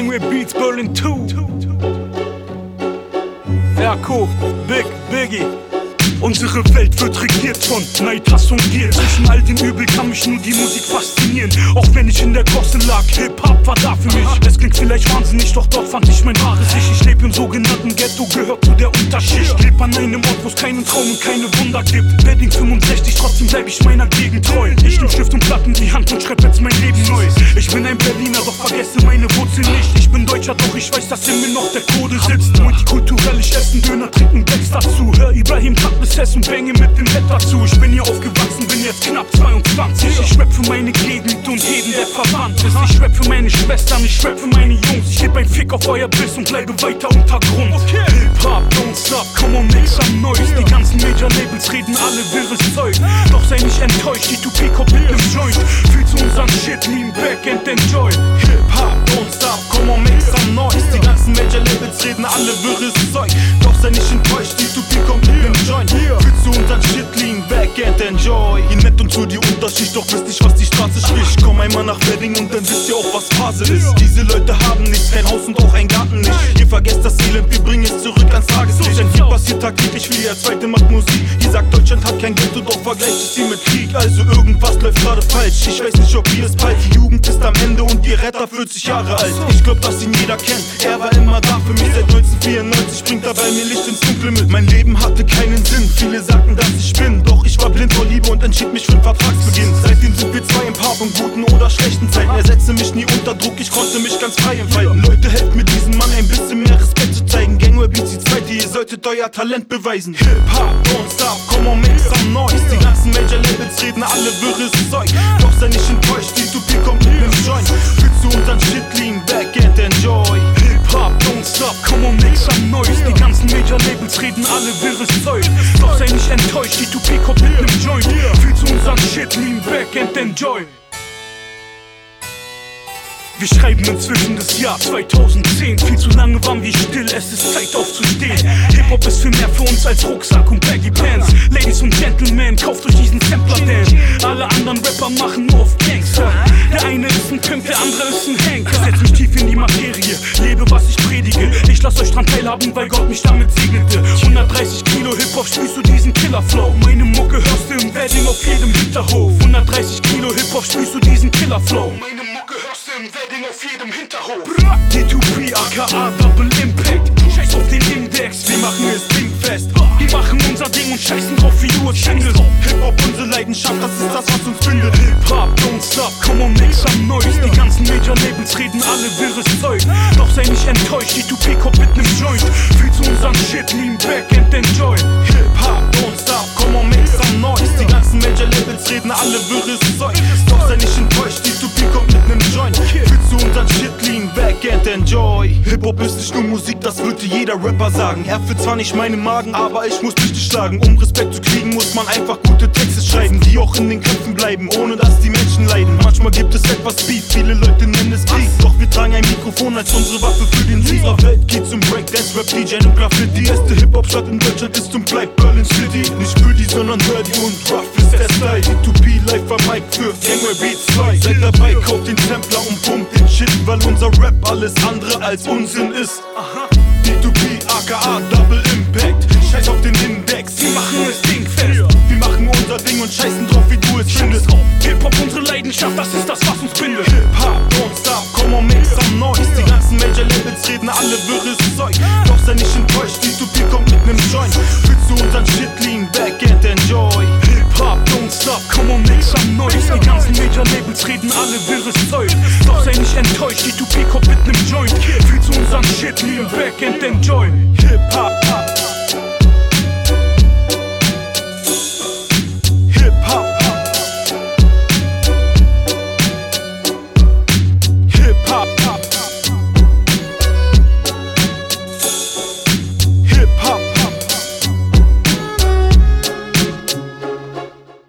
Gangway Beats, Berlin 2. Erko, Biggie. Unsere Welt wird regiert von Neid, Hass und Gier. Zwischen all dem Übel kann mich nur die Musik faszinieren. Auch wenn ich in der Gosse lag, Hip-Hop war da für mich. Es klingt vielleicht wahnsinnig, doch dort fand ich mein wahres Ich. Ich lebe im sogenannten Ghetto, gehört zu der Unterschicht. Leb an einem Ort, wo's keinen Traum und keine Wunder gibt. Wedding 65, trotzdem bleib ich meiner Gegend treu. Ich nehm Stift und Platten in die Hand und schreib jetzt mein Leben neu. Ich bin ein Berliner, doch vergesse meine Wurzeln nicht. Ich bin Deutscher, doch ich weiß, dass in mir noch der Code sitzt. Multikulturell, ich essen Döner, trinken Becks dazu. Hör Ibrahim und bänge mit dem Bett dazu. Ich bin hier aufgewachsen, bin jetzt knapp 22. Ich rap für meine Gegend und jeden, der verwandt ist. Ich rap für meine Schwestern, ich rap für meine Jungs. Ich geb ein Fick auf euer Biss und bleibe weiter Untergrund. Hip-Hop, don't stop, come on, make some noise. Die ganzen Major-Labels reden alle wirres Zeug. Doch sei nicht enttäuscht, die 2P kommt mit nem Joint. Fühl zu unseren Shit, lean back and enjoy. Hip-Hop, don't stop, come on, make some noise. Die ganzen Major-Labels reden alle wirres Zeug. Doch sei nicht enttäuscht, die 2P kommt mit nem Joint. Fühlst du unseren Shit, lean back and enjoy. Ihr nennt uns so die Unterschicht, doch wisst nicht, was die Straße spricht. Komm einmal nach Wedding und dann wisst ihr auch, was Phase ist. Diese Leute haben nichts, kein Haus und auch ein Garten nicht. Ihr vergesst das Elend, wir bringen es zurück ans Tageslicht. Denn hier passiert tagtäglich, wie der Zweite macht Musik. Ihr sagt, Deutschland hat kein Geld und doch vergleicht es sie mit Krieg. Also irgendwas läuft gerade falsch, ich weiß nicht, ob ihr es peilt. Die Jugend ist am Ende und ihr Retter 40 Jahre alt. Ich glaub, dass ihn jeder kennt, er war immer da für mich. Seit 1994 bringt er bei mir Licht ins Dunkle mit. Mein Leben hatte keinen Sinn, viele sagten, dass ich bin. Doch ich war blind vor Liebe und entschied mich für den Vertragsbeginn. Seitdem sind wir zwei im Paar von guten oder schlechten Zeiten. Er setzte mich nie unter Druck, ich konnte mich ganz frei entfalten. Leute, helft mir diesem Mann ein bisschen mehr Respekt zu zeigen. Gangway Beats die Zweite, ihr solltet euer Talent beweisen. Hip-Hop, don't stop, come on, make some noise. Die ganzen Major-Labels reden alle wirres Zeug. Doch sei nicht enttäuscht, die 2P kommt mit nem Joint. Fühlst du unseren Shit, lean back and enjoy. Hip-Hop, don't stop, come on, make some noise. Die ganzen Major-Labels reden alle wirres Zeug. Doch sei nicht enttäuscht, die 2P kommt mit nem Joint. Fühlst du unseren Shit, lean back and enjoy. Wir schreiben inzwischen das Jahr 2010. Viel zu lange waren wir still, es ist Zeit aufzustehen. Hip-Hop ist viel mehr für uns als Rucksack und Baggy Pants. Ladies und Gentlemen, kauft euch diesen Sampler denn alle anderen Rapper machen nur auf Gangster. Der eine ist ein Pimp, der andere ist ein Henker. Setz mich tief in die Materie, lebe was ich predige. Ich lass euch dran teilhaben, weil Gott mich damit segnete. 130 Kilo Hip-Hop, spürst du diesen Killer-Flow. Meine Mucke hörst du im Wedding auf jedem Hinterhof. 130 Kilo Hip-Hop, spürst du diesen Killer-Flow. Meine Mucke hörst du im Wedding auf jedem Hinterhof. Die 2P, aka Double Impact. Scheiß auf den Index, wir machen es dingfest. Wir machen unser Ding und scheißen drauf, wie du es findest. Hip-Hop, unsere Leidenschaft, das ist das, was uns findet. Hip-Hop, don't stop, come on, make some noise. Die ganzen Major-Labels reden alle wirres Zeug. Doch sei nicht enttäuscht, die 2P kommt mit nem Joint. Fühl zu unseren Shit, lean back and enjoy. Hip-Hop, don't stop, come on, make some noise. Die ganzen Major-Labels reden alle wirres Zeug. Doch sei nicht enttäuscht, die 2P kommt mit nem Joint. Fühlst du unseren Shit, lean back and enjoy. Hip-Hop ist nicht nur Musik, das würde jeder Rapper sagen. Er fühlt zwar nicht meinen Magen, aber ich muss richtig schlagen. Um Respekt zu kriegen, muss man einfach gute Texte schreiben, die auch in den Köpfen bleiben, ohne dass die Menschen leiden. Manchmal gibt es etwas Beef, viele Leute nennen es Krieg. Doch wir tragen ein Mikrofon als unsere Waffe für den Sieg. Unsere Welt geht zum Breakdance, Rap, DJ und Graffiti. Die erste Hip-Hop-Stadt in Deutschland ist und bleibt Berlin City. Nicht für die, sondern hör die und rough ist der Style. Die 2P live am Mic für Gangway Beats 2. Seid dabei, kauft den Sampler und pumpt den Shit, weil unser Rap alles andere als Unsinn ist. Die 2P, aka Double Impact. Scheiß auf den Index, wir machen es dingfest. Wir machen unser Ding und scheißen drauf, wie du es findest. Hip-Hop, unsere Leidenschaft, das ist das, was uns bindet. Hip-Hop, don't stop, come on, make some noise. Die ganzen Major-Labels reden alle wirres Zeug. Doch sei nicht enttäuscht, die 2P kommt mit nem Joint. Fühlst du unseren Shit, lean back and enjoy. Hip-Hop, don't stop, come on, make some noise. Die ganzen Major-Labels reden alle wirres Zeug. Doch sei nicht enttäuscht, die 2P kommt mit nem Joint. Fühlst du unseren Shit, lean back and enjoy. Hip-Hop,